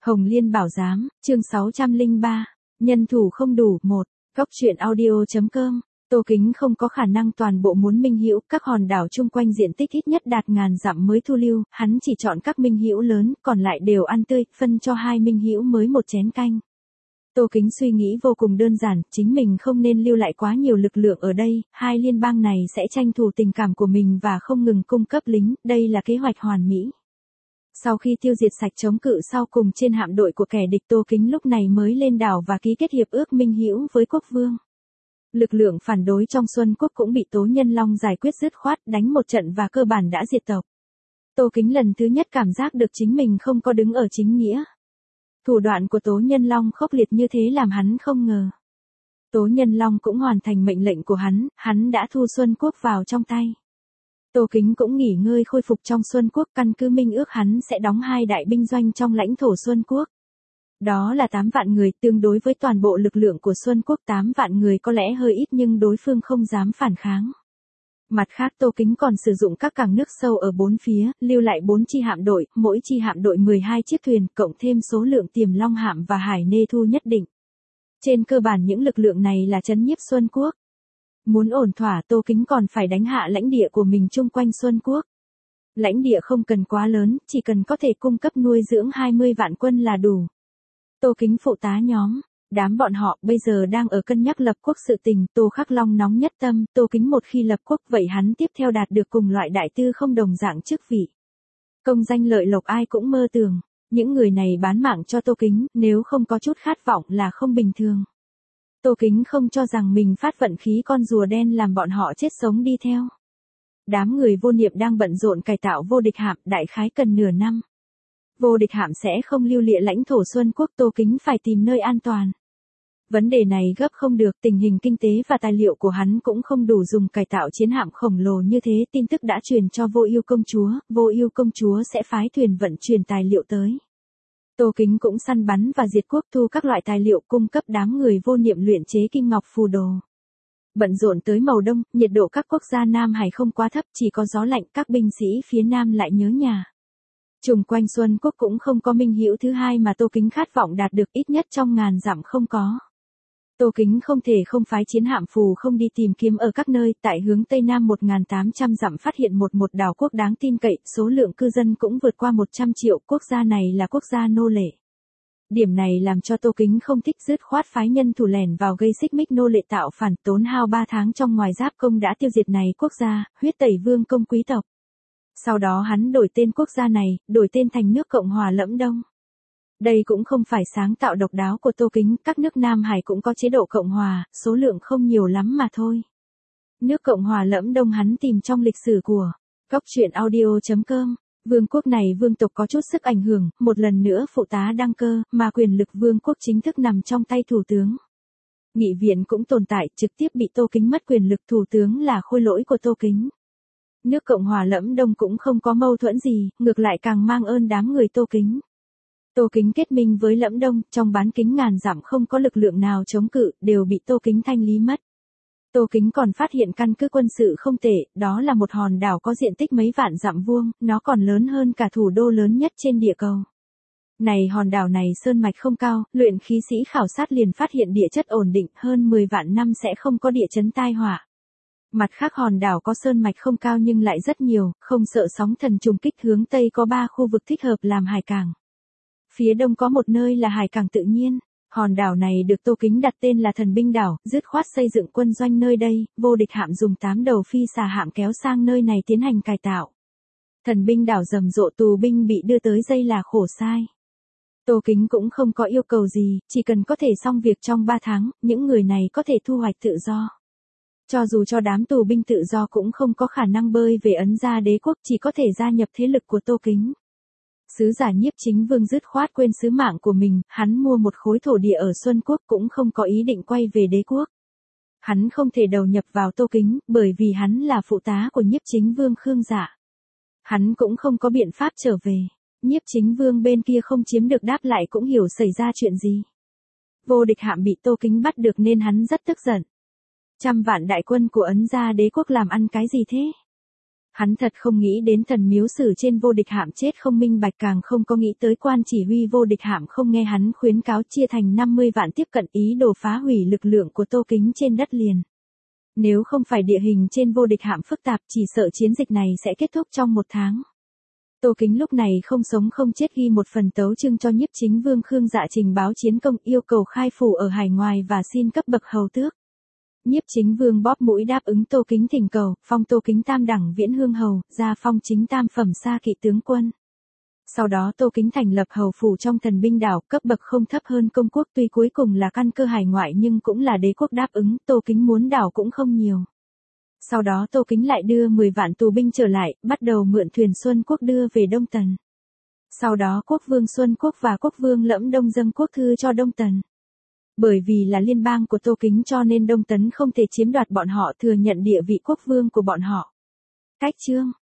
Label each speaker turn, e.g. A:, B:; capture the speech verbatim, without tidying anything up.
A: Hồng Liên Bảo Giám, chương sáu trăm lẻ ba, nhân thủ không đủ, một, Cóc truyện audio.com, Tô Kính không có khả năng toàn bộ muốn minh hữu, các hòn đảo chung quanh diện tích ít nhất đạt ngàn dặm mới thu lưu, hắn chỉ chọn các minh hữu lớn, còn lại đều ăn tươi, phân cho hai minh hữu mới một chén canh. Tô Kính suy nghĩ vô cùng đơn giản, chính mình không nên lưu lại quá nhiều lực lượng ở đây, hai liên bang này sẽ tranh thủ tình cảm của mình và không ngừng cung cấp lính, đây là kế hoạch hoàn mỹ. Sau khi tiêu diệt sạch chống cự sau cùng trên hạm đội của kẻ địch, Tô Kính lúc này mới lên đảo và ký kết hiệp ước minh hữu với quốc vương. Lực lượng phản đối trong Xuân Quốc cũng bị Tố Nhân Long giải quyết dứt khoát, đánh một trận và cơ bản đã diệt tộc. Tô Kính lần thứ nhất cảm giác được chính mình không có đứng ở chính nghĩa. Thủ đoạn của Tố Nhân Long khốc liệt như thế làm hắn không ngờ. Tố Nhân Long cũng hoàn thành mệnh lệnh của hắn, hắn đã thu Xuân Quốc vào trong tay. Tô Kính cũng nghỉ ngơi khôi phục trong Xuân Quốc, căn cứ minh ước hắn sẽ đóng hai đại binh doanh trong lãnh thổ Xuân Quốc. Đó là tám vạn người, tương đối với toàn bộ lực lượng của Xuân Quốc tám vạn người có lẽ hơi ít nhưng đối phương không dám phản kháng. Mặt khác Tô Kính còn sử dụng các cảng nước sâu ở bốn phía, lưu lại bốn chi hạm đội, mỗi chi hạm đội mười hai chiếc thuyền, cộng thêm số lượng tiềm long hạm và hải nê thu nhất định. Trên cơ bản những lực lượng này là trấn nhiếp Xuân Quốc. Muốn ổn thỏa Tô Kính còn phải đánh hạ lãnh địa của mình chung quanh Xuân Quốc. Lãnh địa không cần quá lớn, chỉ cần có thể cung cấp nuôi dưỡng hai mươi vạn quân là đủ. Tô Kính phụ tá nhóm, đám bọn họ bây giờ đang ở cân nhắc lập quốc sự tình, Tô Khắc Long nóng nhất tâm, Tô Kính một khi lập quốc vậy hắn tiếp theo đạt được cùng loại đại tư không đồng dạng chức vị. Công danh lợi lộc ai cũng mơ tưởng, những người này bán mạng cho Tô Kính, nếu không có chút khát vọng là không bình thường. Tô Kính không cho rằng mình phát vận khí con rùa đen làm bọn họ chết sống đi theo. Đám người vô niệm đang bận rộn cải tạo vô địch hạm, đại khái cần nửa năm. Vô địch hạm sẽ không lưu lịa lãnh thổ Xuân Quốc, Tô Kính phải tìm nơi an toàn. Vấn đề này gấp không được, tình hình kinh tế và tài liệu của hắn cũng không đủ dùng cải tạo chiến hạm khổng lồ như thế. Tin tức đã truyền cho Vô Ưu công chúa, Vô Ưu công chúa sẽ phái thuyền vận chuyển tài liệu tới. Tô Kính cũng săn bắn và diệt quốc, thu các loại tài liệu cung cấp đám người vô niệm luyện chế kinh ngọc phù đồ. Bận rộn tới màu đông, nhiệt độ các quốc gia Nam Hải không quá thấp, chỉ có gió lạnh, các binh sĩ phía Nam lại nhớ nhà. Trùng quanh Xuân Quốc cũng không có minh hữu thứ hai mà Tô Kính khát vọng đạt được, ít nhất trong ngàn dặm không có. Tô Kính không thể không phái chiến hạm phù không đi tìm kiếm ở các nơi, tại hướng Tây Nam một nghìn tám trăm dặm phát hiện một một đảo quốc đáng tin cậy, số lượng cư dân cũng vượt qua một trăm triệu, quốc gia này là quốc gia nô lệ. Điểm này làm cho Tô Kính không thích, dứt khoát phái nhân thủ lẻn vào gây xích mích nô lệ tạo phản, tốn hao ba tháng trong ngoài giáp công đã tiêu diệt này quốc gia, huyết tẩy vương công quý tộc. Sau đó hắn đổi tên quốc gia này, đổi tên thành nước Cộng hòa Lẫm Đông. Đây cũng không phải sáng tạo độc đáo của Tô Kính, các nước Nam Hải cũng có chế độ Cộng hòa, số lượng không nhiều lắm mà thôi. Nước Cộng hòa Lẫm Đông hắn tìm trong lịch sử của Cóc truyện audio.com. Vương quốc này vương tộc có chút sức ảnh hưởng, một lần nữa phụ tá đăng cơ, mà quyền lực vương quốc chính thức nằm trong tay thủ tướng. Nghị viện cũng tồn tại, trực tiếp bị Tô Kính mất quyền lực, thủ tướng là khôi lỗi của Tô Kính. Nước Cộng hòa Lẫm Đông cũng không có mâu thuẫn gì, ngược lại càng mang ơn đám người Tô Kính. Tô Kính kết minh với Lẫm Đông, trong bán kính ngàn dặm không có lực lượng nào chống cự, đều bị Tô Kính thanh lý mất. Tô Kính còn phát hiện căn cứ quân sự không tệ, đó là một hòn đảo có diện tích mấy vạn dặm vuông, nó còn lớn hơn cả thủ đô lớn nhất trên địa cầu. Này hòn đảo này sơn mạch không cao, luyện khí sĩ khảo sát liền phát hiện địa chất ổn định, hơn mười vạn năm sẽ không có địa chấn tai họa. Mặt khác hòn đảo có sơn mạch không cao nhưng lại rất nhiều, không sợ sóng thần trùng kích, hướng Tây có ba khu vực thích hợp làm hải cảng. Phía Đông có một nơi là hải cảng tự nhiên. Hòn đảo này được Tô Kính đặt tên là Thần Binh Đảo, dứt khoát xây dựng quân doanh nơi đây, vô địch hạm dùng tám đầu phi xà hạm kéo sang nơi này tiến hành cải tạo. Thần Binh Đảo rầm rộ tù binh bị đưa tới dây là khổ sai. Tô Kính cũng không có yêu cầu gì, chỉ cần có thể xong việc trong ba tháng, những người này có thể thu hoạch tự do. Cho dù cho đám tù binh tự do cũng không có khả năng bơi về Ấn Gia Đế quốc, chỉ có thể gia nhập thế lực của Tô Kính. Sứ giả Nhiếp Chính Vương dứt khoát quên sứ mạng của mình, hắn mua một khối thổ địa ở Xuân Quốc cũng không có ý định quay về đế quốc. Hắn không thể đầu nhập vào Tô Kính, bởi vì hắn là phụ tá của Nhiếp Chính Vương Khương Dạ. Hắn cũng không có biện pháp trở về. Nhiếp Chính Vương bên kia không chiếm được đáp lại cũng hiểu xảy ra chuyện gì. Vô địch hạm bị Tô Kính bắt được nên hắn rất tức giận. Trăm vạn đại quân của Ấn Gia Đế quốc làm ăn cái gì thế? Hắn thật không nghĩ đến thần miếu sử trên vô địch hạm chết không minh bạch, càng không có nghĩ tới quan chỉ huy vô địch hạm không nghe hắn khuyến cáo chia thành năm mươi vạn tiếp cận ý đồ phá hủy lực lượng của Tô Kính trên đất liền. Nếu không phải địa hình trên vô địch hạm phức tạp, chỉ sợ chiến dịch này sẽ kết thúc trong một tháng. Tô Kính lúc này không sống không chết ghi một phần tấu chương cho Nhiếp Chính Vương Khương Dạ trình báo chiến công, yêu cầu khai phủ ở hải ngoài và xin cấp bậc hầu tước. Nhiếp Chính Vương bóp mũi đáp ứng Tô Kính thỉnh cầu, phong Tô Kính tam đẳng viễn hương hầu, gia phong chính tam phẩm sa kỵ tướng quân. Sau đó Tô Kính thành lập hầu phủ trong Thần Binh Đảo, cấp bậc không thấp hơn công quốc, tuy cuối cùng là căn cơ hải ngoại nhưng cũng là đế quốc đáp ứng, Tô Kính muốn đảo cũng không nhiều. Sau đó Tô Kính lại đưa mười vạn tù binh trở lại, bắt đầu mượn thuyền Xuân Quốc đưa về Đông Tần. Sau đó quốc vương Xuân Quốc và quốc vương Lẫm Đông dâng quốc thư cho Đông Tần. Bởi vì là liên bang của Tô Kính cho nên Đông Tấn không thể chiếm đoạt bọn họ, thừa nhận địa vị quốc vương của bọn họ. Cách chương